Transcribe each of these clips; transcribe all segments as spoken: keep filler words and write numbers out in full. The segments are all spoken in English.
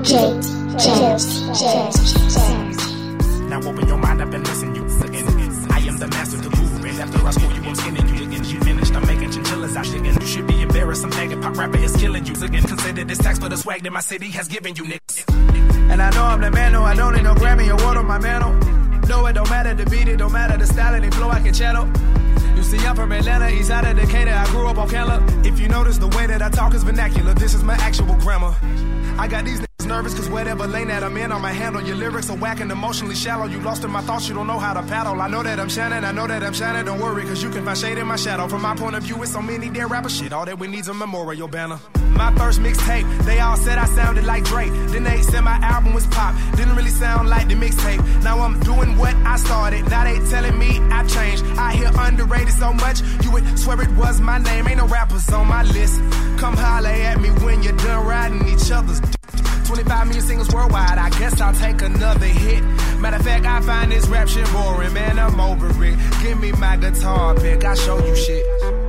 J, J, J, J. Now open your mind up and listen, you again. I am the master, the guru, and after I school you, I'm skinning you again. You finished, I'm making chinchillas out again. You should be embarrassed, I'm thinking pop rapper is killing you again. Consider this tax for the swag that my city has given you, niggas. And I know I'm the man, no, I don't need no Grammy award on my mantle. No, it don't matter the beat, it don't matter the style and the flow I can channel. You see, I'm from Atlanta, east side of Decatur, I grew up on Candler. If you notice, the way that I talk is vernacular, this is my actual grammar. I got these niggas nervous, cause whatever lane that I'm in, on my handle, your lyrics are whack and emotionally shallow. You lost in my thoughts, you don't know how to paddle. I know that I'm shining, I know that I'm shining, don't worry, cause you can find shade in my shadow. From my point of view, it's so many dead rapper shit, all that we need's a memorial banner. My first mixtape, they all said I sounded like Drake. Then they said my album was pop, didn't really sound like the mixtape. Now I'm doing what I started, now they telling me I've changed. I hear underrated so much, you would swear it was my name. Ain't no rappers on my list, come holler at me when you're done riding each other's d- twenty-five million singles worldwide, I guess I'll take another hit. Matter of fact, I find this rap shit boring, man, I'm over it. Give me my guitar pick, I'll show you shit.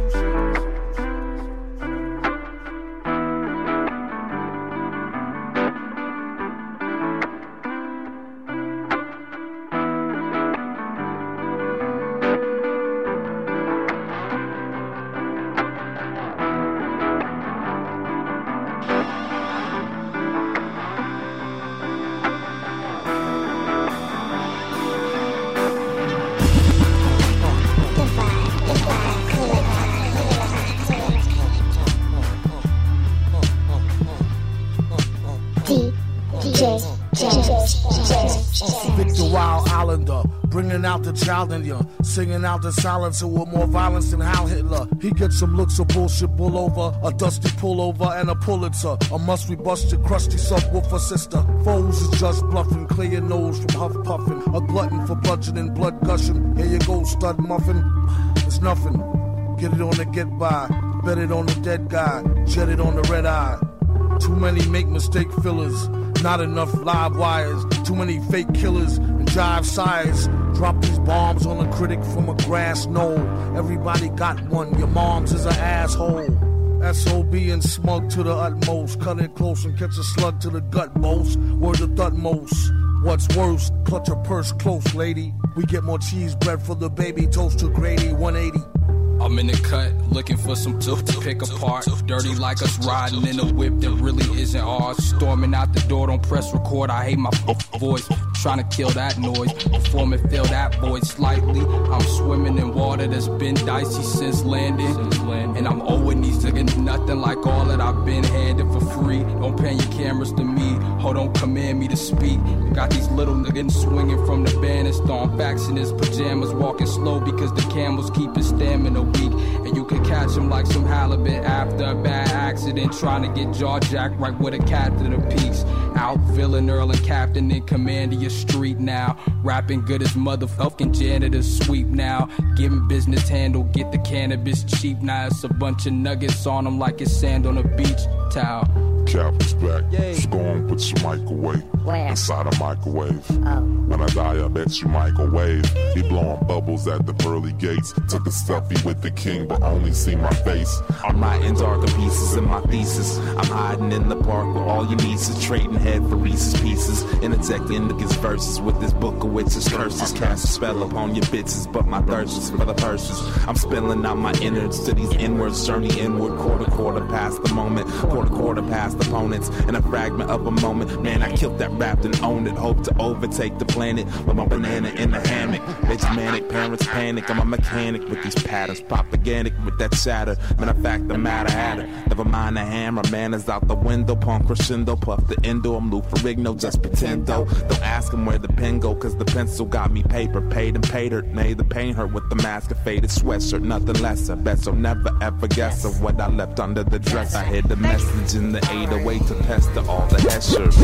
Victor Wild Islander, bringing out the child in ya, singing out the silencer with more violence than Hal Hitler. He gets some looks of bullshit bull over, a dusty pullover and a Pulitzer. A must we bust your crusty subwoofer sister. Foes is just bluffing, clear your nose from huff puffing. A glutton for bludgeoning, blood gushing. Here you go, stud muffin. It's nothing. Get it on the get by, bet it on the dead guy, jet it on the red eye. Too many make mistake fillers. Not enough live wires, too many fake killers and jive sires. Drop these bombs on a critic from a grass knoll. Everybody got one, your mom's is an asshole. S O B and smug to the utmost. Cut it close and catch a slug to the gut most. Word of utmost. What's worse, clutch a purse close, lady. We get more cheese bread for the baby, toast to Grady, one eighty. I'm in the cut, looking for some tooth to pick apart. Dirty like us riding in a whip that really isn't ours. Storming out the door, don't press record, I hate my f- voice. Trying to kill that noise, perform and feel that voice slightly. I'm swimming in water that's been dicey since landing. And I'm owing these niggas nothing like all that I've been handed for free. Don't pan your cameras to me, hold on, command me to speak. Got these little niggas swinging from the banister on facts in his pajamas, walking slow because the camels keep his stamina weak. And you can catch him like some halibut after a bad accident, trying to get jaw jacked right with a cat to the peaks. Out villain, Earl and Captain in command of your street now. Rapping good as motherfucking janitors sweep now. Giving business handle, get the cannabis cheap. Now it's a bunch of nuggets on them like it's sand on a beach towel. Cap is back, so go on, put your microwave Where? inside a microwave. Oh. When I die, I bet you microwave. He blowing bubbles at the pearly gates. Took a selfie with the king, but only see my face. I'm writing darker pieces in my thesis. I'm hiding in the park with all your nieces, trading head for Reese's Pieces. Interjecting niggas verses with this book of witches curses. Cast a spell upon your bitches, but my thirst is for the purses. I'm spilling out my innards to these inwards, journey inward. Quarter quarter past the moment, quarter quarter past opponents. In a fragment of a moment, man, I killed that rap and owned it. Hope to overtake the planet with my banana in the hammock. Bitch manic, parents panic. I'm a mechanic with these patterns, propagandic with that chatter. Matter of fact, the matter had it. Never mind the hammer, man is out the window. Punk crescendo, puff the endo. I'm Lou Ferrigno, just pretend though. Don't ask him where the pen go, cause the pencil got me paper. Paid and paid her, made the pain hurt with the mask of faded sweatshirt. Nothing lesser, bet so never ever guess of what I left under the dress. I hid the message in the eight oh eight to pester all the Heshers.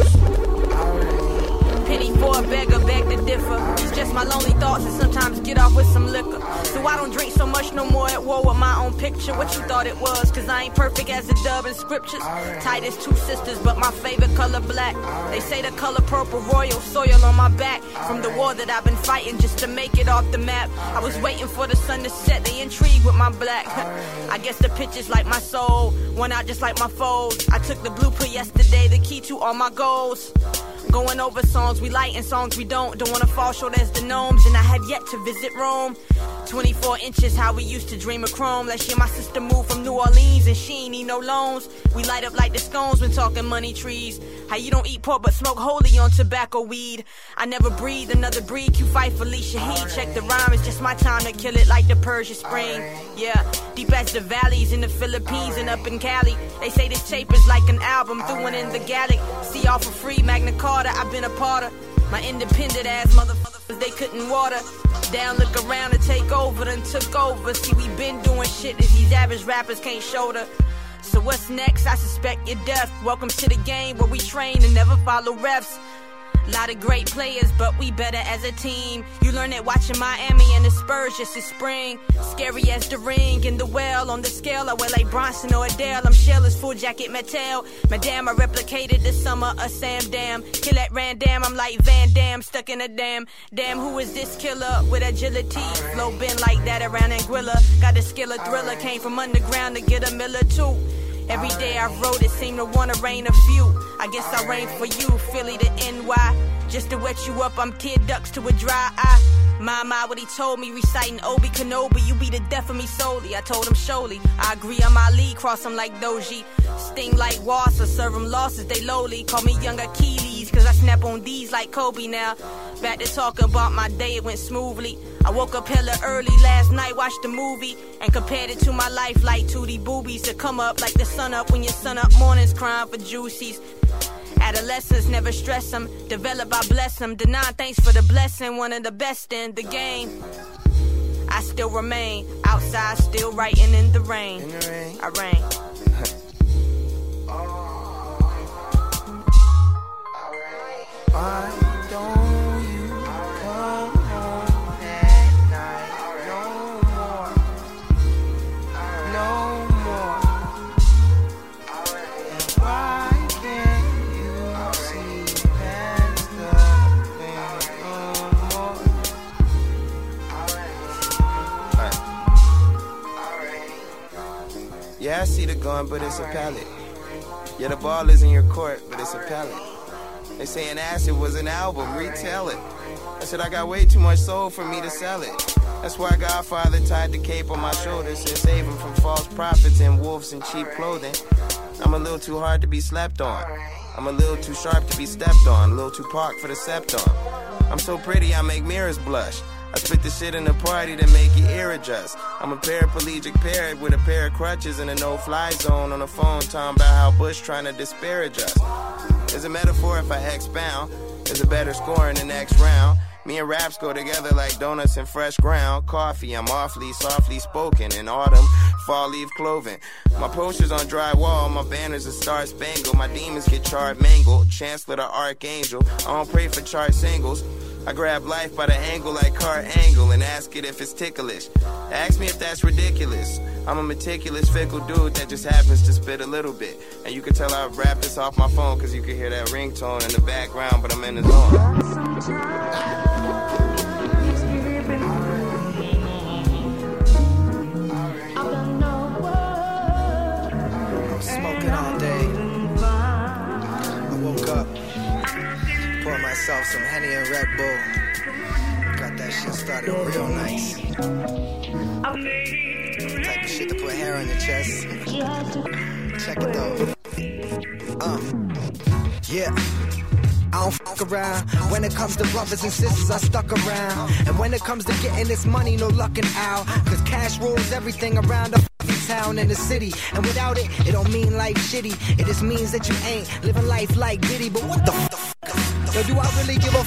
Penny for a beggar, beg to differ. It's just my lonely thoughts and sometimes get off with some liquor. So I don't drink so much no more at war with my own picture. What you thought it was, cause I ain't perfect as a dub in scriptures. Tight as two sisters, but my favorite color black. They say the color purple, royal soil on my back. From the war that I've been fighting just to make it off the map. I was waiting for the sun to set, they intrigued with my black. I guess the pictures like my soul, one out just like my foes. I took the blueprint yesterday, the key to all my goals. Going over songs we like and songs we don't. Don't wanna fall short as the gnomes, and I have yet to visit Rome. twenty-four inches, how we used to dream of chrome. Last year my sister moved from New Orleans and she ain't need no loans. We light up like the scones when talking money trees. How you don't eat pork but smoke holy on tobacco weed. I never breathe another breed, you fight for Lee Shaheed. Check the rhyme, it's just my time to kill it like the Persian Spring. Yeah, deep as the valleys in the Philippines and up in Cali. They say this tape is like an album through and in the Gallic. See all for free, Magna Carta, I've been a part of. My independent ass motherfuckers, they couldn't water. Down, look around and take over, then took over. See, we been doing shit that these average rappers can't shoulder. So what's next? I suspect you're deaf. Welcome to the game where we train and never follow refs. Lot of great players, but we better as a team. You learn it watching Miami and the Spurs just this spring. Scary as the ring in the well. On the scale, I wear like Bronson or Adele. I'm Shell's full jacket Mattel. Madame, I replicated the summer of Sam Dam. Kill at random, I'm like Van Damme, stuck in a dam. Damn, who is this killer with agility? Flow been like that around Anguilla. Got the skill of Thriller, came from underground to get a Miller too. Every day I wrote it, seemed to wanna rain a few. I guess I rain for you, Philly to N Y. Just to wet you up, I'm tear ducts to a dry eye. My, my, what he told me, reciting Obi Kenobi. You be the death of me solely, I told him surely. I agree on my lead, cross him like Doji. Sting like Wassa, serve him losses, they lowly. Call me young Achilles, cause I snap on these like Kobe now. Back to talking about my day, it went smoothly. I woke up hella early last night, watched the movie, and compared it to my life like Tootie Boobies. To come up like the sun up when your sun up mornings crying for juicies. Adolescents never stress them, develop I bless them. Deny thanks for the blessing, one of the best in the game. I still remain, outside still writing in the rain. In the rain. I rain. Why don't you come home at night? No more, no more. And why can't you see past the thing no more? Alright. Yeah, I see the gun, but it's a pallet. Yeah, the ball is in your court, but it's a pallet. They saying Acid was an album, retell it. I said I got way too much soul for me to sell it. That's why Godfather tied the cape on my shoulders to save him from false prophets and wolves in cheap clothing. I'm a little too hard to be slept on. I'm a little too sharp to be stepped on. A little too parked for the septon. I'm so pretty I make mirrors blush. I spit the shit in the party to make your ear adjust. I'm a paraplegic parrot with a pair of crutches in a no-fly zone on the phone talking about how Bush trying to disparage us. There's a metaphor if I expound. There's a better score in the next round. Me and raps go together like donuts and fresh ground. Coffee, I'm awfully softly spoken. In autumn, fall leaf clothing. My posters on drywall, my banners are star spangled. My demons get charred mangled. Chancellor the Archangel. I don't pray for chart singles. I grab life by the angle like Cart Angle and ask it if it's ticklish. Ask me if that's ridiculous. I'm a meticulous, fickle dude that just happens to spit a little bit. And you can tell I rap this off my phone cause you can hear that ringtone in the background, but I'm in the zone. I'm smoking all day. I woke up, poured myself some Henny and Red Bull. Got that shit started real nice. Type of shit to put hair on your chest. Check it though. Uh, yeah. I don't fuck around. When it comes to brothers and sisters, I stuck around. And when it comes to getting this money, no luckin' out. Cause cash rules everything around the town and the city. And without it, it don't mean life shitty. It just means that you ain't living life like Diddy. But what the fuck? Yo, do I really give a fuck?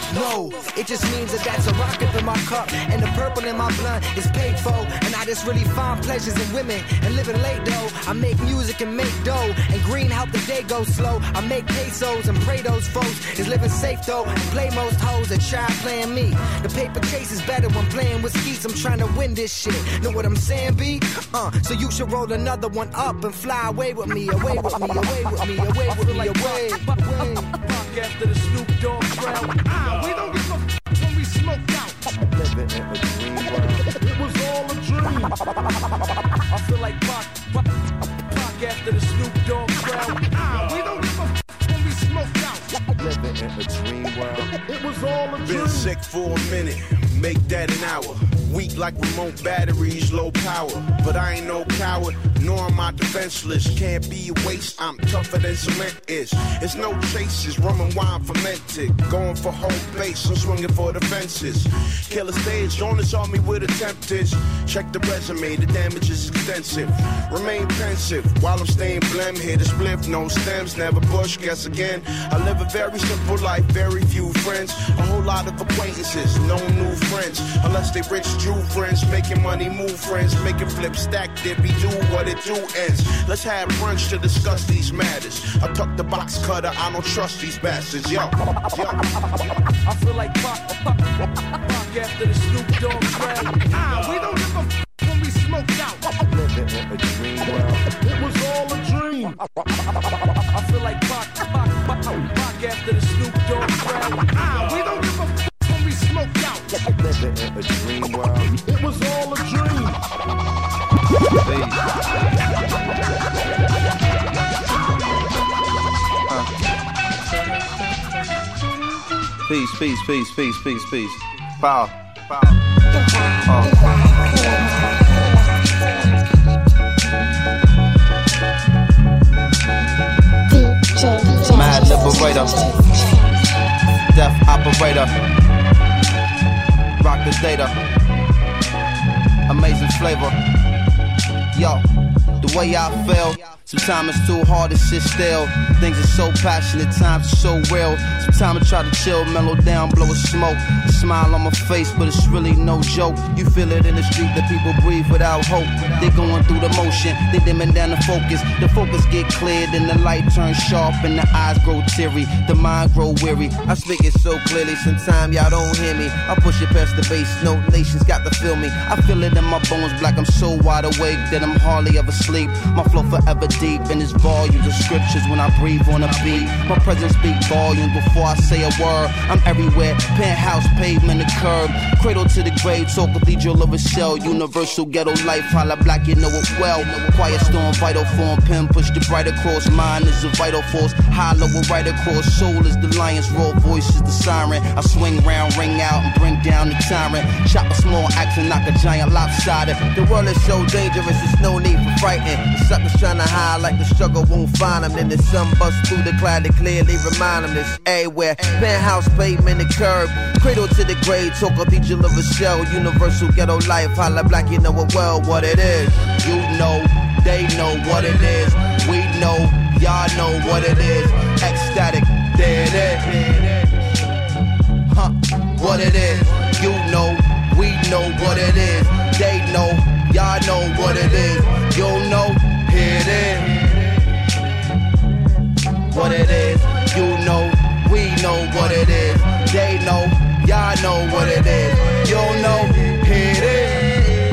No, it just means that that's a rocket in my cup. And the purple in my blunt is paid for. And I just really find pleasures in women and living late though. I make music and make dough. And green help the day go slow. I make pesos and pray those folks is living safe though. And play most hoes that try playing me. The paper chase is better when playing with skis. I'm trying to win this shit. Know what I'm saying, B? Uh, so you should roll another one up and fly away with me, away with me, away with me, away with me, away. Fuck after the Snoop Dogg trail. Ah, we don't give a f when we smoked out. Living in a dream world. It was all a dream. I feel like Pac, Pac, Pac after the Snoop Dogg trail. Ah, we don't give a f when we smoked out. Living in a dream world. It was all a dream. Been sick for a minute, make that an hour. Weak like remote batteries, low power. But I ain't no coward, nor am I defenseless. Can't be a waste, I'm tougher than cement is. It's no chases, rum and wine fermented. Going for home base, I'm swinging for the fences. Killer stage, don't assault me with attempted. Check the resume, the damage is extensive. Remain pensive, while I'm staying blem. Hit a spliff, no stems, never bush, guess again. I live a very simple life, very few friends. A whole lot of acquaintances, no new friends. Unless they rich true friends, making money move friends, making flip stack, did be do what it do ends. Let's have brunch to discuss these matters. I tuck the box cutter, I don't trust these bastards, yo, yo. I feel like Pac, Pac, Pac after the Snoop Dogg trail. Ah, we don't give a f when we smoked out. Living in a dream world. It was all a dream. I feel like Pac, Pac, Pac, Pac after the Snoop Dogg trail. Ah, we don't give a f when we smoked out. Living in a dream world. It was all a dream. Peace, peace, peace, peace, peace, peace. Power. Power. Oh. Mad liberator. Death operator. Rock the data. Amazing flavor. Yo, the way I feel. Sometimes it's too hard to sit still. Things are so passionate, times are so real. Sometimes I try to chill, mellow down, blow a smoke. A smile on my face, but it's really no joke. You feel it in the street that people breathe without hope. They're going through the motion, they dimming down the focus. The focus get cleared and the light turns sharp and the eyes grow teary. The mind grow weary. I speak it so clearly, sometimes y'all don't hear me. I push it past the base, no nations got to feel me. I feel it in my bones, black, I'm so wide awake that I'm hardly ever sleep. My flow forever deep in this volumes of scriptures when I breathe on a beat. My presence speak volumes before I say a word. I'm everywhere, penthouse, pavement, the curb. Cradle to the grave, talk cathedral of a shell. Universal ghetto life, holla black, you know it well. Quiet storm, vital form, pen push the bright across. Mind is a vital force, hollow a right across. Soul is the lion's roar, voice is the siren. I swing round, ring out, and bring down the tyrant. Chop a small axe and knock a giant lopsided. The world is so dangerous, there's no need for frightening. The suckers trying to hide like the struggle won't find them. Then the sun busts through the cloud to clearly remind them this everywhere. Penthouse, pavement, the curb. Cradle to the grave, talk cathedral of a shell. Universal ghetto life, holla black, you know it well what it is. You know, they know what it is. We know, y'all know what it is. Ecstatic, there it is. Huh, what it is. You know, we know what it is. They know, y'all know what it is. You know, here it is. What it is, you know, we know what it is. They know, y'all know what it is. You know, here it is.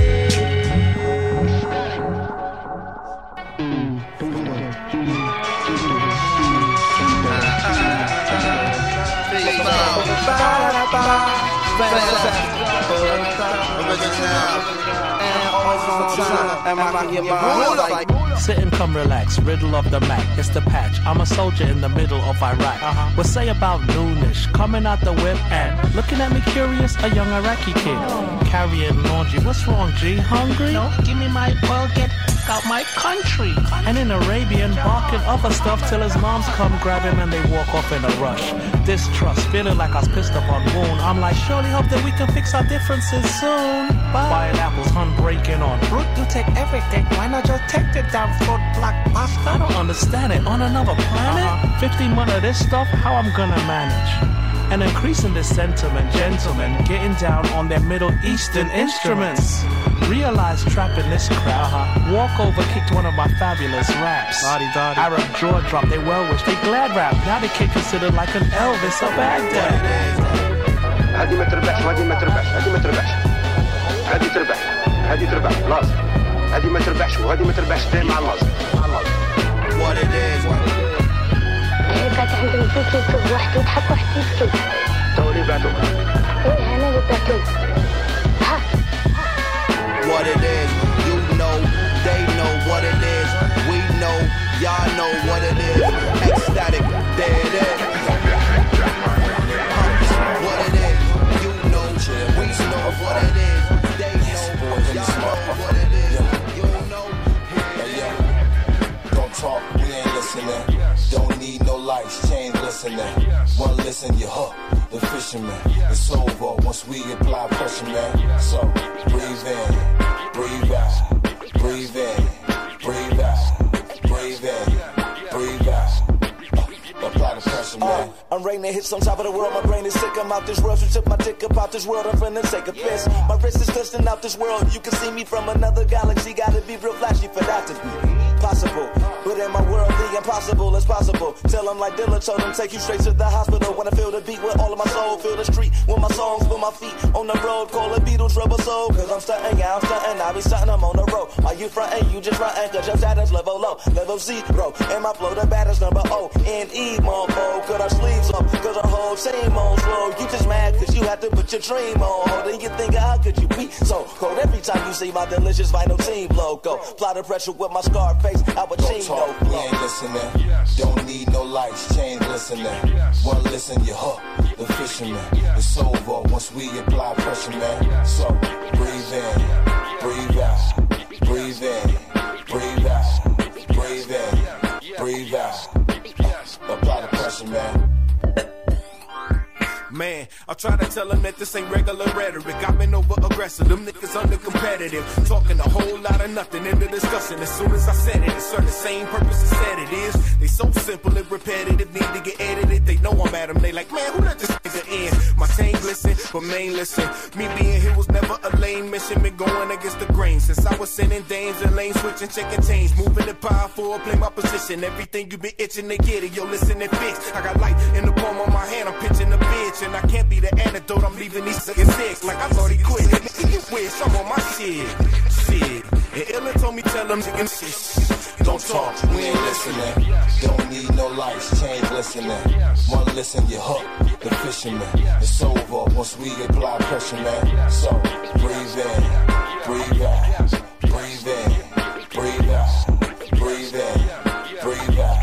Sit and come relax, riddle of the Mac, it's the patch. I'm a soldier in the middle of Iraq. Uh-huh. We'll say about noonish, coming out the whip and looking at me curious, a young Iraqi kid. Carrying laundry, what's wrong, G? Hungry? No, give me my oil, get out my country. And in Arabian, barking other stuff till his moms come grab him and they walk off in a rush. Distrust, feeling like I was pissed up on wound. I'm like, surely hope that we can fix our differences soon. Bye. Buying apples, hun breaking on fruit. You take everything, why not just take the damn have thought black pasta? I don't understand it. On another planet? fifteen months of this stuff? How I'm gonna manage? And increasing this sentiment, gentlemen getting down on their Middle Eastern instruments. Realize trapping this crowd. Uh-huh. Walk over kicked one of my fabulous raps. Dotty, dotty. Arab jaw drop, they well wish, they glad rap. Now they get considered like an Elvis of Baghdad. هذه ما تربحش وهذه ما تربحش هذه ما تربحش هذه تربح هذه تربح لازم هذه ما تربحش وهذه ما تربحش دايما مع اللازم. What it is, what it is. فاتح عند الفيك يكتب واحد يضحك واحد يبكي. تو اللي بعتوك. ايه انا اللي بعتوك. ها. What it is, you know, they know what it is, we know, y'all know what it is. Ecstatic, there it is. What it is, you know, we know what it is, they know, y'all know what it is, you know. Yeah, yeah. Don't talk, we ain't listening. Don't need no lights, change listening. One listen, you hook, the fisherman. It's over once we apply pressure, man. So breathe in, breathe out, breathe in, breathe out, breathe in, breathe out. Uh, apply the pressure, man. Uh, I'm ready to hit on top of the world. My brain is sick. I'm out this world. You took my dick up out this world. I'm finna take a piss. My wrist is twisting out this world. You can see me from another galaxy. Gotta be real flashy for that to be possible. But in my world, the impossible is possible. Tell them like Dilla told them, take you straight to the hospital. When I feel the beat with all of my soul, feel the street with my songs, with my feet on the road. Call the Beatles rubber soul. Cause I'm stunting, yeah, I'm stunting. I be stunting, I'm on the road. Are you fronting? You just fronting. Cause your status level low, level zero. And my flow, the baddest number O N E, mofo. Cut our sleeves up, cause our whole team on slow. You just mad cause you had to put your dream on. Then you think, how could you be so cold? Every time you see my delicious vinyl team logo. Apply the pressure with my scar face, our team logo. We ain't listening. Don't need no lights, change listening. One listen, you hook, the fisherman. It's over once we apply pressure, man. So breathe in, breathe out, breathe in, breathe out, breathe in, breathe out. Uh, apply the pressure, man. Man, I try to tell them that this ain't regular rhetoric. I've been over aggressive, them niggas under competitive. Talking a whole lot of nothing in the discussion. As soon as I said it, it served the same purpose as said it is. They so simple and repetitive, need to get edited. They know I'm at them, they like, man, who let this nigga in? My team glisten, but main listen. Me being here was never a lame mission. Been going against the grain since I was sending dames and lane switching, checking chains. Moving it powerful, play my position. Everything you been itching to get it, yo, listen and fix. I got light in the palm of my hand, I'm pitching a bitch. And I can't be the antidote, I'm leaving these niggas sick. Like I thought he quit, nigga wish I'm on my shit. Shit. And Illa told me tell them niggas shit. Don't talk, we ain't listening. Don't need no lights, change listening. One listen, you hook, the fisherman. It's over once we apply pressure, man. So breathe in, breathe out, breathe in, breathe out, breathe in, breathe out.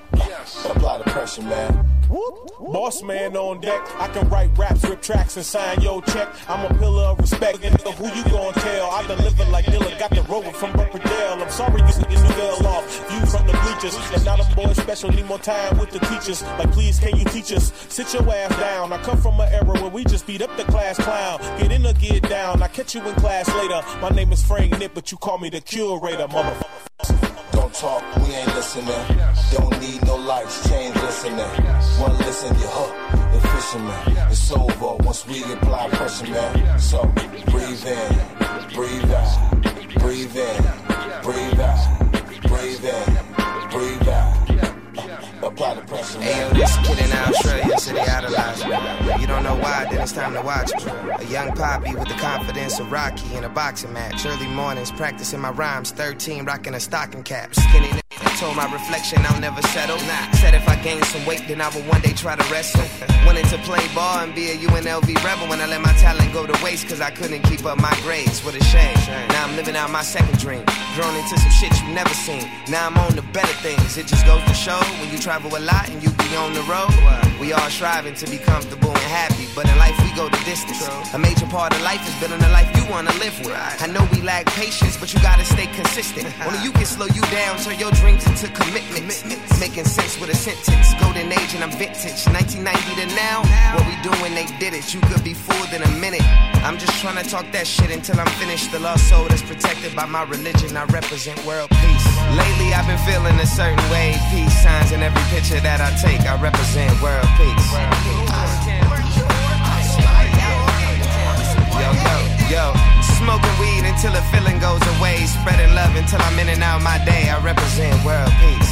Apply the pressure, man. Boss man on deck, I can write raps, rip tracks, and sign your check. I'm a pillar of respect, and who you gon' tell? I deliver like Dilla, got the rover from Burperdale. I'm sorry you see you fell off, view from the bleachers. And now them boys special, need more time with the teachers. Like please, can you teach us? Sit your ass down. I come from an era where we just beat up the class clown. Get in or get down, I catch you in class later. My name is Frank Nip, but you call me the curator, motherfucker. Don't talk, we ain't listening. Don't need no lights, change listening. One listen, you hook, the fisherman. It's over once we apply pressure, man. So breathe in, breathe out, breathe in, breathe out, breathe in, breathe out. Uh, apply the pressure, man. Hey, yo, this kid in Australia said he idolized me. You don't know why, then it's time to watch me. A young poppy with the confidence of Rocky in a boxing match. Early mornings, practicing my rhymes. thirteen, rocking a stocking cap. Skinny nigga. Told my reflection I'll never settle. Nah. Said if I gain some weight, then I will one day try to wrestle. Wanted to play ball and be a U N L V rebel when I let my talent go to waste cause I couldn't keep up my grades. What a shame. Now I'm living out my second dream. Grown into some shit you never seen. Now I'm on to better things. It just goes to show when you travel a lot and you be we on the road. We all striving to be comfortable and happy, but in life we go the distance. A major part of life is building a life you wanna live with. I know we lack patience, but you gotta stay consistent. Only you can slow you down, turn your dreams into commitments. Making sense with a sentence. Golden age and I'm vintage. nineteen ninety to now, what we doing, they did it. You could be fooled in a minute. I'm just trying to talk that shit until I'm finished. The lost soul that's protected by my religion. I represent world peace. Lately I've been feeling a certain way. Peace signs in every picture that I take. I represent world peace. Yo, yo, yo. Smoking weed until the feeling goes away. Spreading love until I'm in and out my day. I represent world peace.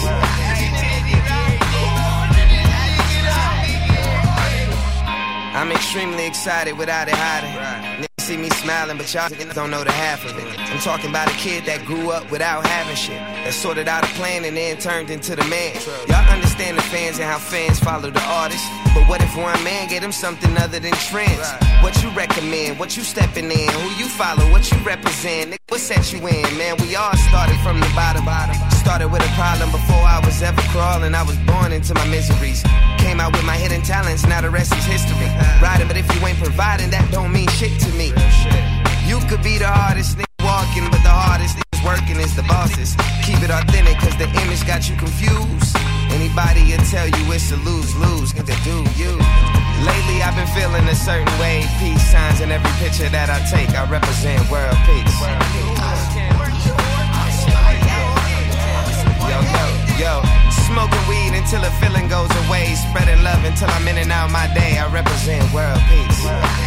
I'm extremely excited without it hiding. See me smiling, but y'all don't know the half of it. I'm talking about a kid that grew up without having shit, that sorted out a plan and then turned into the man. Y'all understand the fans and how fans follow the artist, but what if one man gave them something other than trends? What you recommend, what you stepping in, who you follow, what you represent, what set you in? Man, we all started from the bottom. Started with a problem before I was ever crawling. I was born into my miseries. Came out with my hidden talents, now the rest is history. Riding, but if you ain't providing, that don't mean shit to me. You could be the hardest nigga walking, but the hardest niggas working is the bosses. Keep it authentic, cause the image got you confused. Anybody will tell you it's a lose-lose, get to do you. Lately I've been feeling a certain way. Peace signs in every picture that I take. I represent world peace. Yo, yo, yo. Smoking weed until the feeling goes away. Spreading love until I'm in and out my day. I represent world peace.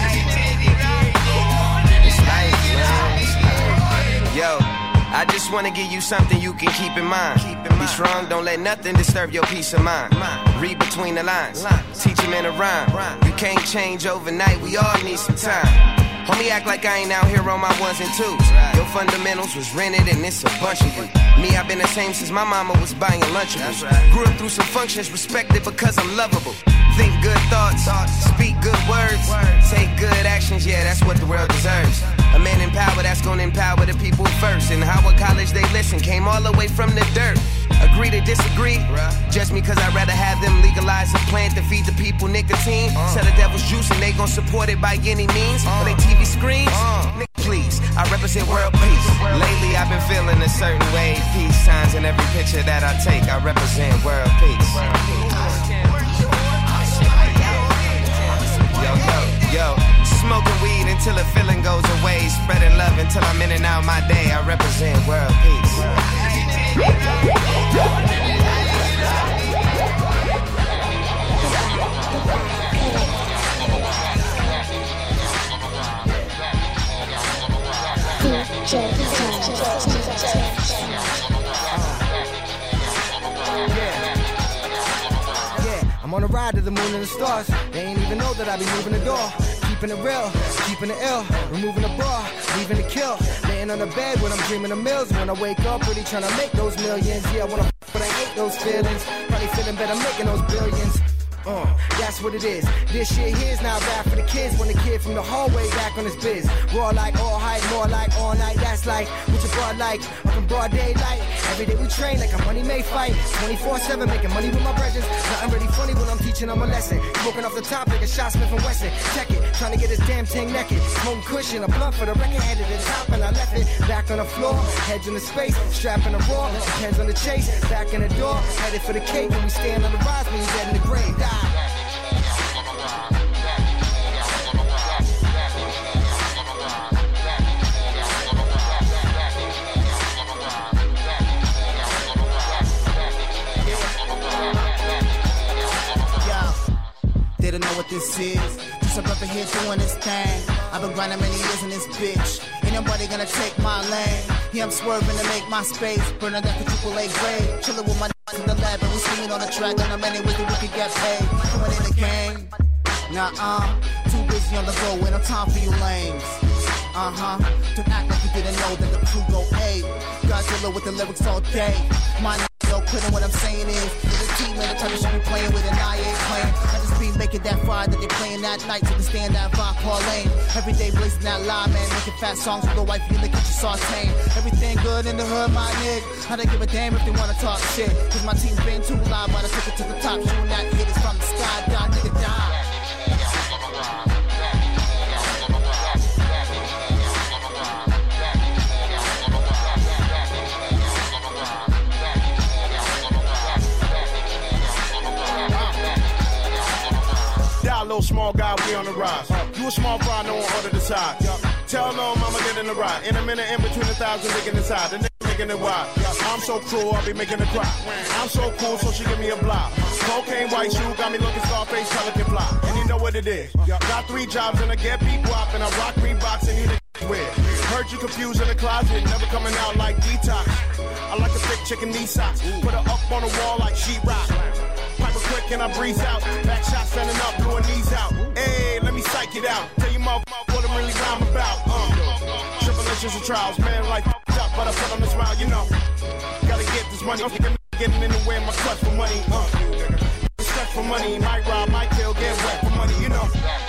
Yo, I just wanna give you something you can keep in mind. Be strong, don't let nothing disturb your peace of mind. Read between the lines, teach them in a rhyme. You can't change overnight, we all need some time. Homie, act like I ain't out here on my ones and twos. Your fundamentals was rented and it's a bunch of you. Me, I've been the same since my mama was buying Lunchables. Grew up through some functions, respected because I'm lovable. Think good thoughts, speak good words, take good actions, yeah, that's what the world deserves. A man in power that's gonna empower the people first. And Howard College, they listen, came all the way from the dirt. Agree to disagree, just me cause I'd rather have them legalize a plant to feed the people nicotine. Sell the devil's juice and they gon' support it by any means. On they T V screens, nigga please, I represent world peace. Lately I've been feeling a certain way. Peace signs in every picture that I take. I represent world peace. Yo, yo, yo. Smoking weed until the feeling goes away. Spreading love until I'm in and out my day. I represent world peace. I'm on a ride to the moon and the stars. They ain't even know that I be moving the door. Keeping it real, keeping it ill. Removing the bra, leaving the kill. Laying on the bed when I'm dreaming of meals. When I wake up, really trying to make those millions. Yeah, I wanna f, but I hate those feelings. Probably feeling better making those billions. Uh, that's what it is. This shit here's now rap for the kids. When the kid from the hallway back on his biz. Raw like all height, more like all night. That's like what your broad like. Up in broad daylight. Every day we train like a money may fight. twenty-four seven making money with my brethren. Nothing really funny when I'm teaching them a lesson. Smoking off the top like a shot Smith and Wesson. Check it, trying to get his damn thing naked. Smoking cushion, a blunt for the record. Headed to the top and I left it. Back on the floor, heads in the space. Strapping the raw, hands on the chase. Back in the door, headed for the cake. When we stand on the rise, when you dead in the grave. Die. They don't know what this is. Just a brother here doing his thing. I've been grinding many years in this bitch. Ain't nobody gonna take my lane. Yeah, I'm swerving to make my space. Burning that triple A grade. Chilling with my in the lab and we swinging on the track. And I'm any with the wicked get paid. Coming in the game. Nah-uh. Too busy on the go. Ain't no time for you lames. Uh-huh. Don't act like you didn't know that the crew go eight. Godzilla with the lyrics all day. My no quitting. What I'm saying is, the T team and the type of shit we playing with, and I ain't playing. I just be making that fire that they playing that night to the stand that vibe parlay. Every day blazing that line, man, making fat songs with the wifey in the kitchen sauteing. Everything good in the hood, my nigga. I don't give a damn if they wanna talk shit, cause my team's been too loud, but I took it to the top, shooting that hitters from the sky, die, nigga, die. Little small guy, we on the rise. You a small fry, no one order the side. Tell no mama get in the ride. In a minute, in between a thousand, digging inside. The nigga making it wild. I'm so cruel, I'll be making her cry. I'm so cool, so she give me a block. Cocaine, white shoe, got me looking Scarface, Pelican fly. And you know what it is. Got three jobs and I get people up and I rock Reeboks and you niggas weird. Heard you confused in the closet, never coming out like detox. I like a thick chicken knee socks. Put her up on the wall like sheetrock. Pipe her quick and I breeze out. Back shot standing up, blew her knees out. Hey, let me psych it out. Tell you motherfucker what I'm really rhyme about. Uh, tribulations and trials, man, like f***ed up, but I put on a smile, you know. Gotta get this money, I'm getting in the way of my clutch for money. Uh, stretch for money, might rob, might kill, get wet for money, you know.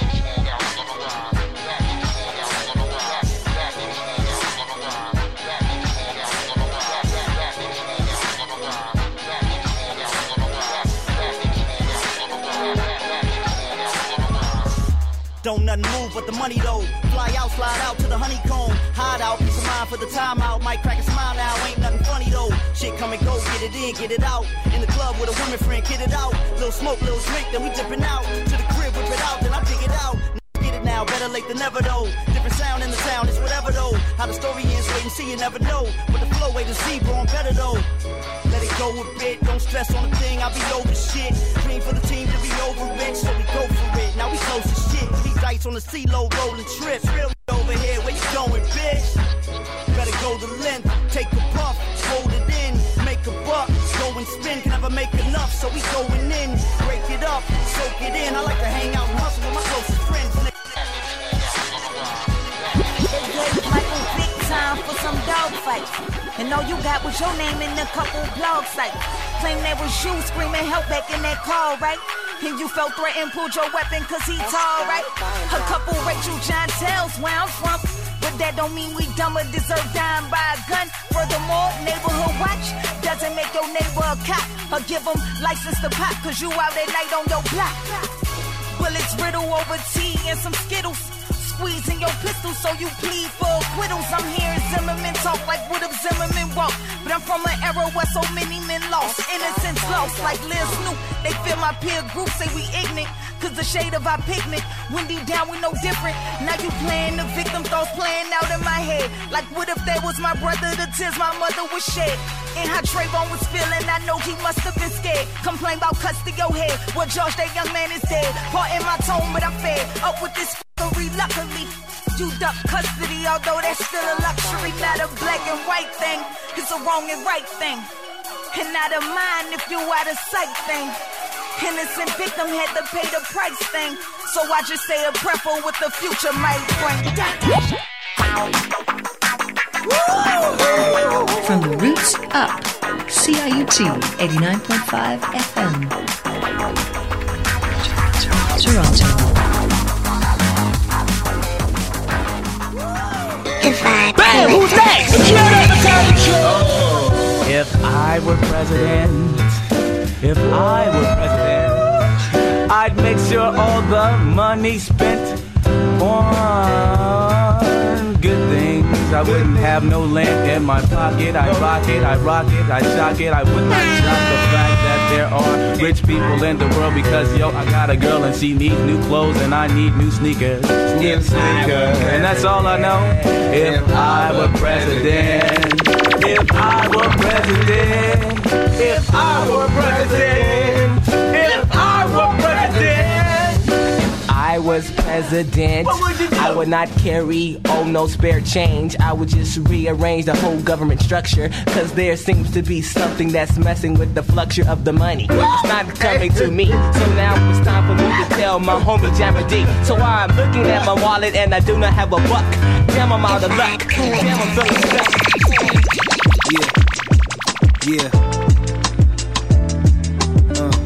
Don't nothing move but the money though. Fly out, slide out to the honeycomb. Hide out, peace of mind for the time out. Might crack a smile now, ain't nothing funny though. Shit come and go, get it in, get it out. In the club with a woman friend, get it out. Little smoke, little drink, then we dipping out. To the crib, whip it out, then I dig it out. Get it now, better late than never though. Different sound in the town, it's whatever though. How the story ends, wait and see, you never know. But the flow way to see, blowing better though. Let it go a bit, don't stress on the thing, I'll be over shit. Dream for the team to be over rich, so we go for it. Now we close as shit. Dice on the C-low rolling trips. Real over here, where you going, bitch? Better go the length, take a puff, hold it in, make a buck, go and spin, can never make enough, so we going in, break it up, soak it in. I like to hang out and hustle with my closest friends. They gave Michael big time for some dog fights, and all you got was your name in a couple blog sites. Claim that was you screaming help back in that call, right? And you felt threatened, pulled your weapon cause he tall, right? A couple Rachel John tells where I'm from, but that don't mean we dumb or deserve dying by a gun. Furthermore, neighborhood watch doesn't make your neighbor a cop or give him license to pop cause you out at night on your block. Bullets riddle over tea and some Skittles. Squeezing your pistol so you plead for acquittals. I'm hearing Zimmerman talk like what if Zimmerman walk. But I'm from an era where so many men lost. Innocence lost like Lil Snoop. They feel my peer group say we ignorant cause the shade of our pigment. When deep down we no different. Now you playing the victim, thoughts playing out in my head. Like what if that was my brother, the tears my mother was shed. And how Trayvon was feeling, I know he must have been scared. Complain about cuts to your head. Well, George, that young man is dead. Part in my tone, but I'm fed up with this f***ery. Luckily, you duck custody, although that's still a luxury. Not a black and white thing, it's a wrong and right thing. And not a mine if you out of sight thing. Innocent victim had to pay the price thing. So I just stay a prepper with the future might bring. From the roots up, C I U T eighty-nine point five F M. Toronto. Bam! Who's next? If I were president, if I were president, I'd make sure all the money spent on good things. I wouldn't have no lint in my pocket. I rock it, I rock it, I shock it. I would not shock the fact that there are rich people in the world because, yo, I got a girl and she needs new clothes and I need new sneakers. New sneakers. And that's all I know. If I were president, if I were president, if I were president, if I were president. I was president, would I would not carry, oh no spare change. I would just rearrange the whole government structure, cause there seems to be something that's messing with the flucture of the money. It's not coming to me, so now it's time for me to tell my homie Jammer D. So I'm looking at my wallet and I do not have a buck. Damn, I'm out of luck. Damn, I'm feeling stuck. Yeah, yeah. Uh.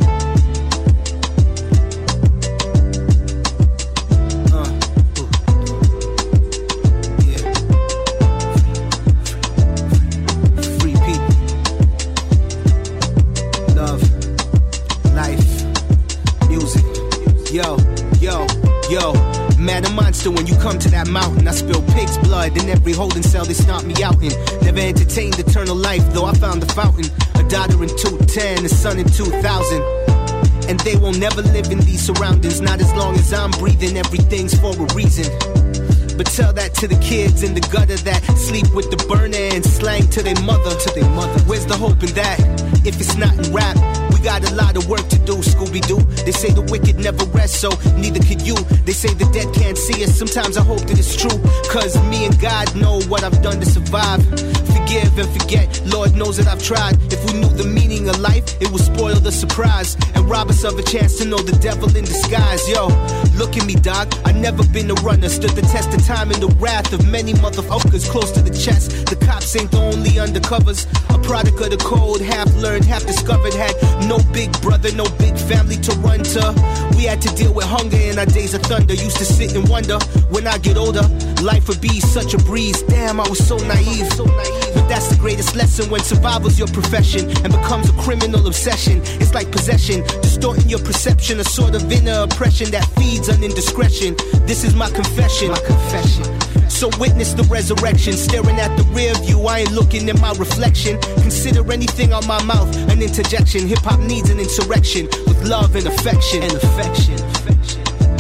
blood. In every holding cell they stomped me out in. Never entertained eternal life, though I found the fountain. A daughter in two ten, a son in two thousand. And they won't never live in these surroundings. Not as long as I'm breathing, everything's for a reason. But tell that to the kids in the gutter that sleep with the burner and slang to their mother. To their mother. Where's the hope in that? If it's not in rap, we got a lot of work to do, Scooby-Doo. They say the wicked never rest, so neither could you. They say the dead can't see us. Sometimes I hope that it's true, cause me and God know what I've done to survive. Forgive and forget, Lord knows that I've tried. If we knew the meaning of life, it would spoil the surprise and rob us of a chance to know the devil in disguise. Yo, look at me, dog. I never been a runner, stood the test of time in the wrath of many motherfuckers close to the chest. The cops ain't the only undercovers. A product of the code, half learned, half discovered. Had no big brother, no big family to run to. We had to deal with hunger in our days of thunder. Used to sit and wonder, when I get older, life would be such a breeze. Damn, I was so naive. So naive. But that's the greatest lesson, when survival's your profession and becomes a criminal obsession. It's like possession, distorting your perception, a sort of inner oppression that feeds on indiscretion. This is my confession. My confession. So witness the resurrection, staring at the rear view, I ain't looking at my reflection. Consider anything on my mouth an interjection. Hip-hop needs an insurrection with love and affection. And affection, affection.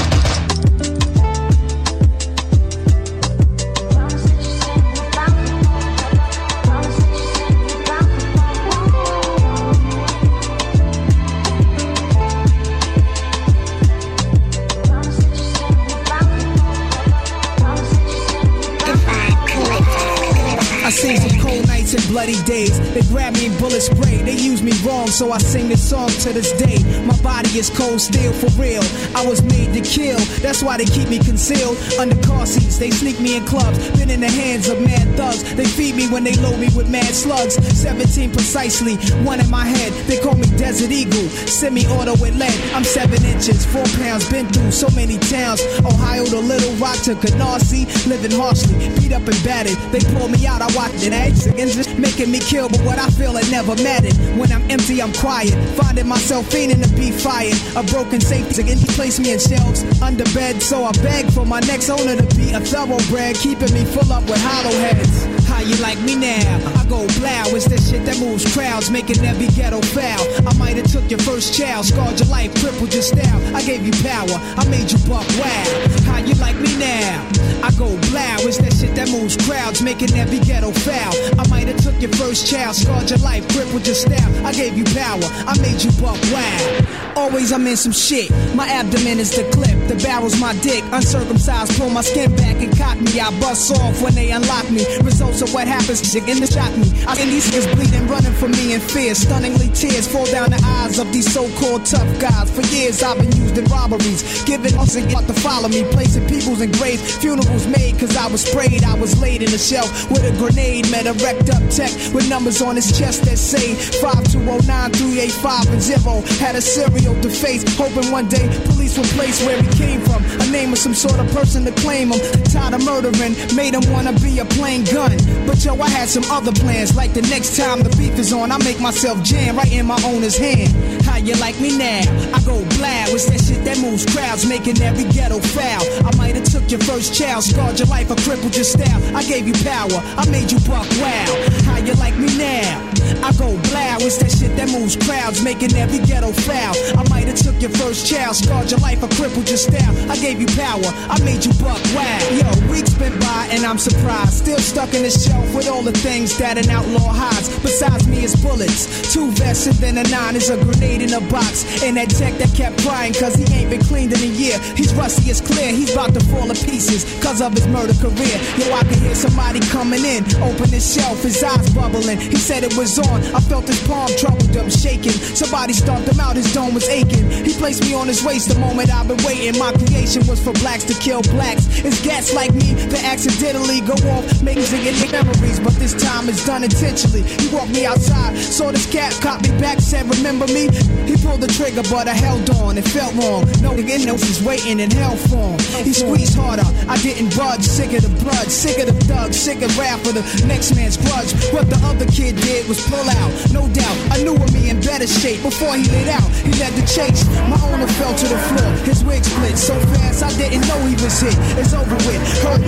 I seen some cold nights and bloody days. They grab me in bullet spray. They use me wrong, so I sing this song to this day. My body is cold steel for real. I was made to kill. That's why they keep me concealed under car seats. They sneak me in clubs. Been in the hands of mad thugs. They feed me when they load me with mad slugs. seventeen precisely, one in my head. They call me Desert Eagle. Semi-auto with lead. I'm seven inches, four pounds. Been through so many towns. Ohio to Little Rock to Canarsie. Living harshly, beat up and battered. They pull me out. I watched it and just making me kill, but what I feel it never mattered. When I'm empty, I'm quiet, finding myself fiending to be fired. A broken safety again, he placed me in shelves under bed, so I beg for my next owner to be a thoroughbred, keeping me full up with hollow heads. How you like me now? I go blow, it's that shit that moves crowds, making every ghetto foul. I might have took your first child, scarred your life, crippled your style. I gave you power, I made you buck wow. How you like me now? I go blow, it's that shit that moves crowds, making every ghetto foul. I might have took your first child, scarred your life, crippled your style. I gave you power, I made you buck wow. Always I'm in some shit, my abdomen is the clip, the barrel's my dick. Uncircumcised, pull my skin back and cock me. I bust off when they unlock me. Results of what happens, shit in the shock me. I see these niggas bleeding, running from me in fear. Stunningly tears fall down the eyes of these so-called tough guys. For years I've been used in robberies, giving us and get to follow me, placing peoples in graves. Funerals made cause I was sprayed. I was laid in a shelf with a grenade. Met a wrecked up tech with numbers on his chest that say five two oh nine three eight five and zero. Had a serial to face, hoping one day police would place where he came from. A name of some sort of person to claim him. Tired of murdering, made him wanna be a plain gun. But yo, I had some other plans. Like the next time the beef is on, I make myself jam right in my owner's hand. How you like me now? I go blow, it's that shit that moves crowds, making every ghetto foul. I might have took your first child, scarred your life, I crippled your style. I gave you power, I made you buck wow. How you like me now? I go blow, it's that shit that moves crowds, making every ghetto foul. I might have took your first child, scarred your life, I crippled your style. I gave you power, I made you buck wow. Yo, weeks been by and I'm surprised, still stuck in the shelf with all the things that an outlaw hides. Besides me is bullets, two vests and then a nine is a grenade in a box. And that tech that kept crying cause he ain't been cleaned in a year. He's rusty, it's clear, he's about to fall to pieces cause of his murder career. Yo, I can hear somebody coming in, open his shelf, his eyes bubbling. He said it was on, I felt his palm troubled him, shaking. Somebody stomped him out, his dome was aching. He placed me on his waist the moment I've been waiting. My creation was for blacks to kill blacks. It's gats like me that accidentally go off, making zinging memories, but this time it's done intentionally. He walked me outside, saw this cat, caught me back, said remember me? He pulled the trigger but I held on, it felt wrong. No nigga knows he's waiting in hell for him. He squeezed harder, I didn't budge, sick of the blood, sick of the thug, sick of rap for the next man's grudge. What the other kid did was pull out, no doubt. I knew of me in better shape before he lit out. He led the chase, my owner fell to the floor, his wig split so fast I didn't know he was hit. It's over with, heard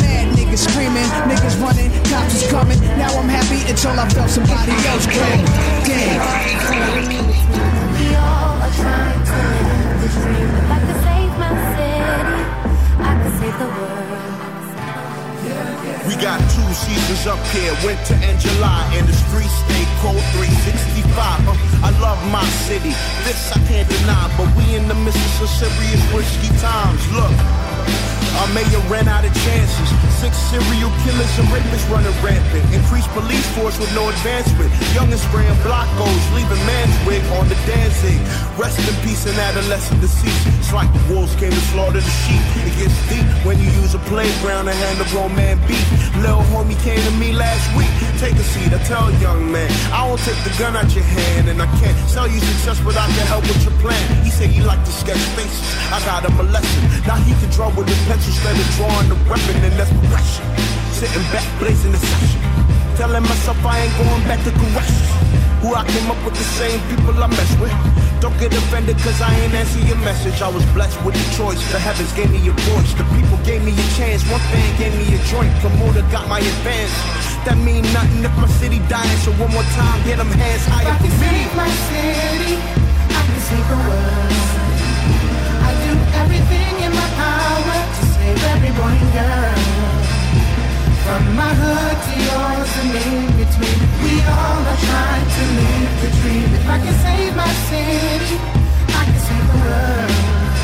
Mad niggas screaming, niggas running, cops is coming. Now I'm happy until I felt somebody else came. Damn. We all are trying to live the dream. If I could save my city, I could save the world. We got two seasons up here, winter and July, and the streets stay cold three sixty-five. Uh, I love my city, this I can't deny, but we in the midst of some serious risky times. Look, our mayor ran out of chances. Six serial killers and rapists running rampant. Increased police force with no advancement. Youngins spraying blockos, leaving man's wig on the Danzig. Rest in peace and adolescent deceased. It's like the wolves came to slaughter the sheep. It gets deep when you use a playground to handle grown man beat. Little homie came to me last week. Take a seat, I tell a young man, I won't take the gun out your hand, and I can't sell you success, but I can help with your plan. He said he liked to sketch faces. I got him a lesson. Now he can draw with his pencil instead of drawing the weapon, and that's progression. Sitting back, blazing the session. Telling myself I ain't going back to corrections. Who I came up with the same people I mess with. Don't get offended cause I ain't answer your message. I was blessed with the choice. The heavens gave me a voice. The people gave me a chance. One fan gave me a joint. Promoter got my advance. That mean nothing if my city dying. So one more time, get them hands higher I for can me. save my city. I can save the world. I do everything in my power to save every boy and girl. From my hood to yours and in between, we all are trying to live the dream. If I can save my city, I can save the world.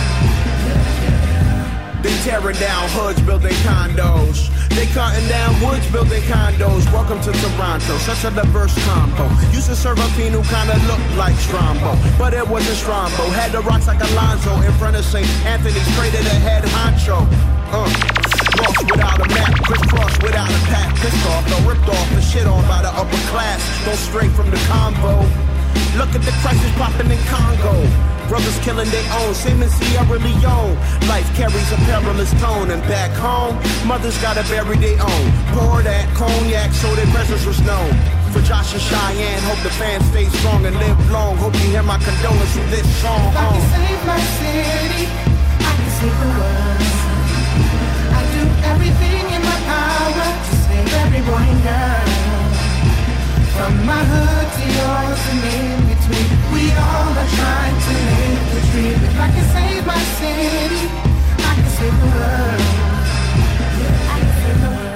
They tearing down hoods, building condos. They cutting down woods, building condos. Welcome to Toronto, such a diverse combo. Used to serve a fiend who kinda looked like Strombo, but it wasn't Strombo. Had the rocks like Alonzo in front of Saint Anthony's, traded a head honcho. Uh. Lost without a map, crisscross without a pack. Pissed off, no ripped off and shit on by the upper class. Don't stray from the convo. Look at the crisis popping in Congo. Brothers killing their own, same as Sierra Leone. Life carries a perilous tone, and back home, mothers gotta bury their own. Pour that cognac so their presence was known. For Josh and Cheyenne, hope the fans stay strong and live long. Hope you hear my condolences with this song. If I can save my city, I can save the world. I do everything in my power to save every boy and girl. From my hood to yours and in between, we all are trying to live the dream. If I can save my city, I can save the world. I can save the world.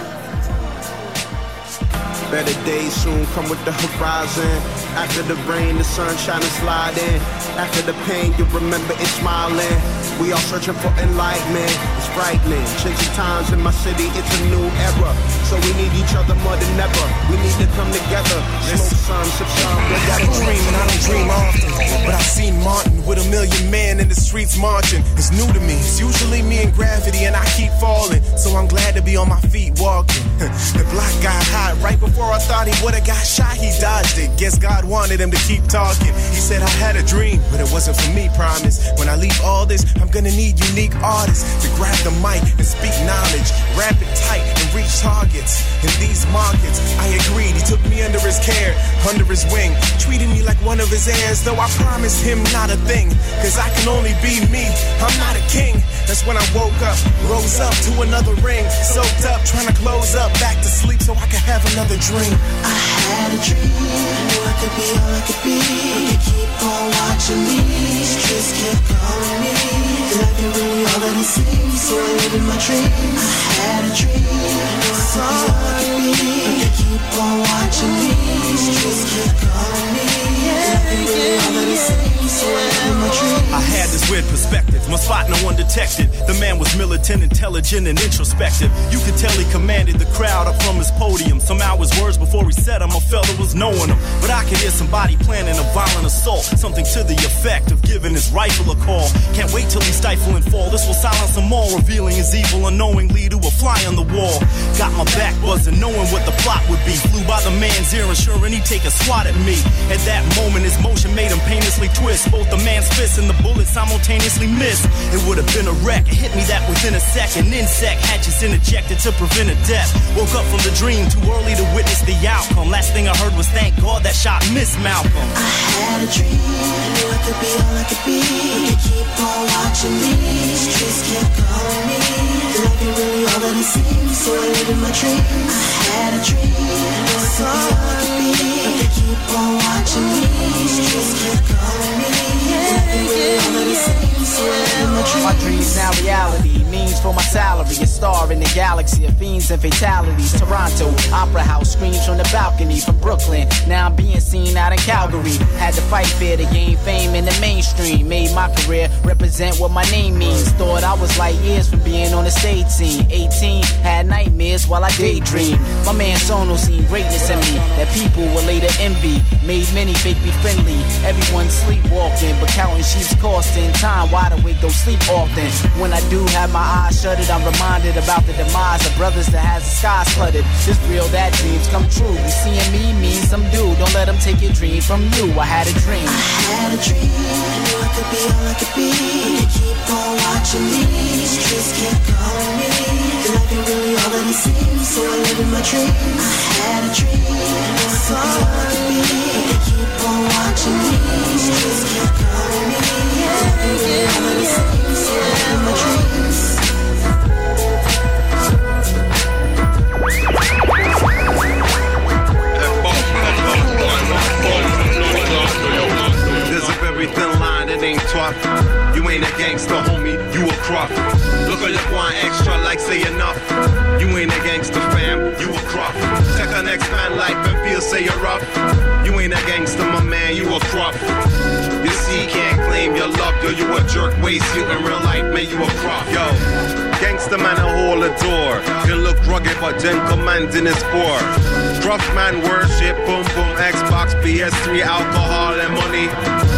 Better days soon come with the horizon. After the rain, the sunshine is sliding. After the pain, you remember it smiling. We all searching for enlightenment. It's frightening. Changing times in my city, it's a new era. So we need each other more than ever. We need to come together. Smoke some, sip some. I got a dream and I don't dream often, but I seen Martin with a million men in the streets marching. It's new to me. It's usually me and gravity, and I keep falling. So I'm glad to be on my feet walking. The block got hot right before I thought he would've got shot. He dodged it. Guess God wanted him to keep talking. He said I had a dream, but it wasn't for me. Promise. When I leave all this, I'm gonna need unique artists to grab the mic and speak knowledge, rap it tight and reach targets. In these markets, I agreed. He took me under his care, under his wing, treated me like one of his heirs, though I promised him not a thing. Cause I can only be me, I'm not a king. That's when I woke up, rose up to another ring, soaked up, trying to close up, back to sleep so I could have another dream. I had a dream, I knew I could be all I could be. But they keep on watching me, streets kept calling me. Life ain't really all that it seems, so I live in my dream. I had a dream, I knew I could be all I could be. But they keep on watching me, streets kept calling me. Life ain't really all that it seems, so I live in my dream. I had this weird perspective, my spot no one detected. The man was militant, intelligent, and introspective. You could tell he commanded the crowd up from his podium. Somehow his words before he said them, I felt it was knowing him. But I could hear somebody planning a violent assault, something to the effect of giving his rifle a call. Can't wait till he stifle and fall. This will silence them all, revealing his evil unknowingly to a fly on the wall. Got my back buzzing, knowing what the plot would be. Flew by the man's ear, ensuring he'd take a swat at me. At that moment, his motion made him painlessly twist both the man's fists and the bullets simultaneously miss. It would have been a wreck. It hit me that within a second. Insect had just interjected to prevent a death. Woke up from the dream too early to witness the outcome. Last thing I heard was thank God that shot missed Malcolm. I had a dream, I knew I could be all I could be. But they keep on watching me. Streets kept calling me. Life ain't really all that it seems, so I live in my dreams. I had a dream, I knew I could be all I could be. But they keep on watching me. Streets kept calling me. Life ain't really all that it seems, so I live in my dreams. My dreams now reality. Means for my salary. A star in the galaxy of fiends and fatalities. Toronto, Opera House screams from the balcony. From Brooklyn, now I'm being seen out in Calgary. Had to fight fair to gain fame in the mainstream. Made my career represent what my name means. Thought I was light years from being on the stage scene. eighteen, had nightmares while I daydreamed. My man Sono seen greatness in me that people will later envy. Made many fake me friendly. Everyone sleepwalking, but counting sheep's costing. Time wide awake, don't sleep often. When I do have my eyes shuttered, I'm reminded about the demise of brothers that has the skies flooded. It's real that dreams come true. You seeing me means some do. Don't let them take your dream from you. I had a dream. I had a dream, I knew I could be all I could be. But they keep on watching me. Streets kept calling me. Life ain't really all that it seems, so I live in my dreams. I had a dream, I knew I could be all I could be. But they keep on watching me. Streets kept calling me. Life ain't really all that it seems, so I live in my dreams. There's a very thin line that ain't tough. You ain't a gangster, homie, you a cruff. Look at your one extra like say enough. You ain't a gangster, fam, you a cruff. Check a next man life and feel say you're rough. You ain't a gangster, my man, you a cruff. You see, can't claim your love, yo, you a jerk, waste you in real life, man, you a cruff. Yo, gangster man a hold a door. Can look rugged, but gentleman's in his sport. Gruff man worship, boom boom, Xbox, P S three, alcohol and money.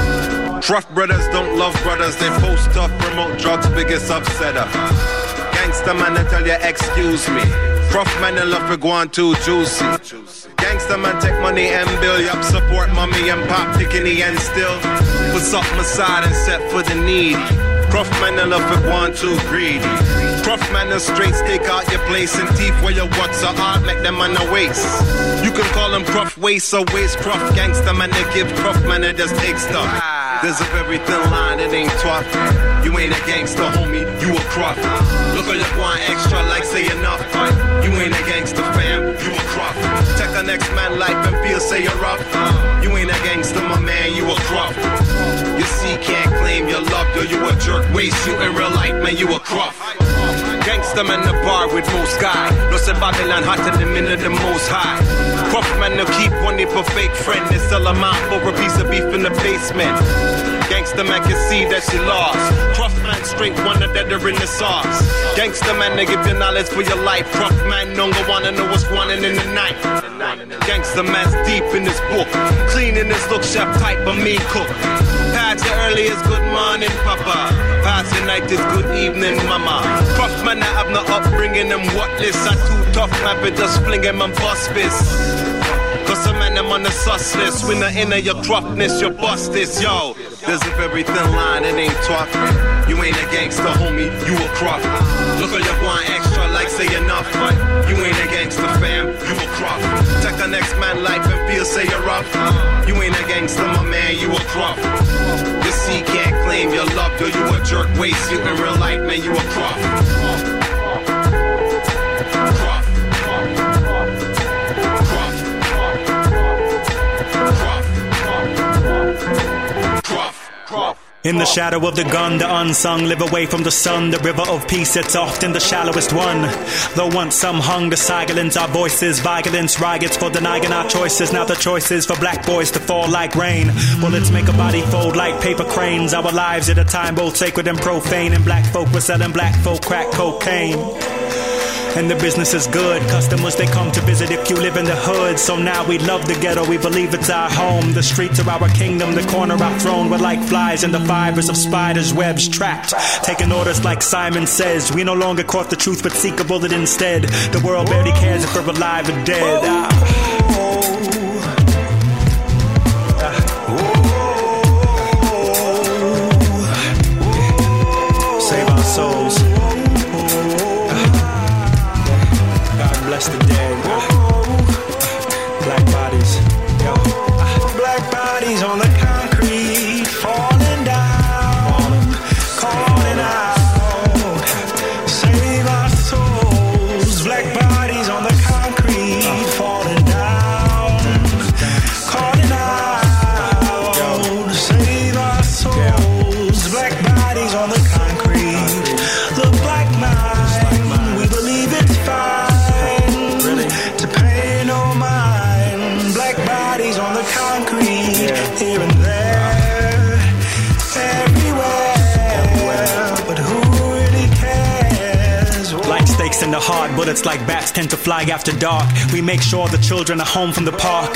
Truff brothers don't love brothers, they post tough, promote drugs, biggest upsetter. Gangster man I tell you excuse me. Gruff man I love for going too juicy. Gangster man take money and bill, yup, support mommy and pop, Tickety and still put something aside and set for the need. Gruff man I love for going too greedy. Gruff man a straight stake out your place and teeth where your what's are hard, make them on the waist. You can call them gruff waist or waist gruff. Gangster man they give gruff man they just take stuff. There's a very thin line that ain't tough. You ain't a gangster, homie, you a cruff. Look at your one extra like say enough. You ain't a gangster, fam, you a cruff. Check the next man life and feel say you're rough. You ain't a gangster, my man, you a cruff. You see, can't claim your love, yo, you a jerk, waste you in real life, man, you a cruff. Gangster man the bar with most guy. No say Babylon hot in the middle of the most high. Gruff man no keep money for fake friend. They sell a mouth for a piece of beef in the basement. Gangster man can see that she lost. Gruff man straight one of that are in the sauce. Gangster man they give you knowledge for your life. Gruff man no go wanna know what's running in the night. Gangster man's deep in this book. Clean in this look chef type of me cook. Pass your early is good morning, papa. Pass your night is good evening, mama. Gruff man, I have no upbringing, them whatless. I too tough, man, but just fling him and bust fist. Cause a man, I'm on the sus list. When I enter your gruffness, your bust this, yo. There's a very thin line, it ain't tough. You ain't a gangster, homie, you a cruff. Look at your one extra like say enough. You ain't a gangster, fam, you a cruff. Check the next man life and feel say you're rough. You ain't a gangster, my man, you a cruff. You see, can't claim your love, yo, you a jerk, waste you in real life, man, you a cruff. Cruff. In the shadow of the gun, the unsung live away from the sun. The river of peace, it's often the shallowest one. Though once some hung to silence our voices, violence, riots for denying our choices. Now the choice is for black boys to fall like rain. Bullets make a body fold like paper cranes. Our lives at a time both sacred and profane. And black folk were selling black folk crack cocaine. And the business is good. Customers, they come to visit if you live in the hood. So now we love the ghetto, we believe it's our home. The streets are our kingdom, the corner our throne. We're like flies in the fibers of spiders' webs trapped. Taking orders like Simon Says. We no longer court the truth but seek a bullet instead. The world barely cares if we're alive or dead. Ah. that's the day. Black bodies, yo. Black bodies on the concrete, falling down, calling out, save our souls. Black bodies on the concrete, falling down, calling out, save our souls. Black bodies on the concrete, the black mind, we believe it's fine to pay no mind. Black bodies on the concrete, here and there, everywhere, but who really cares? Like stakes in the heart, bullets like bats tend to fly after dark. We make sure the children are home from the park.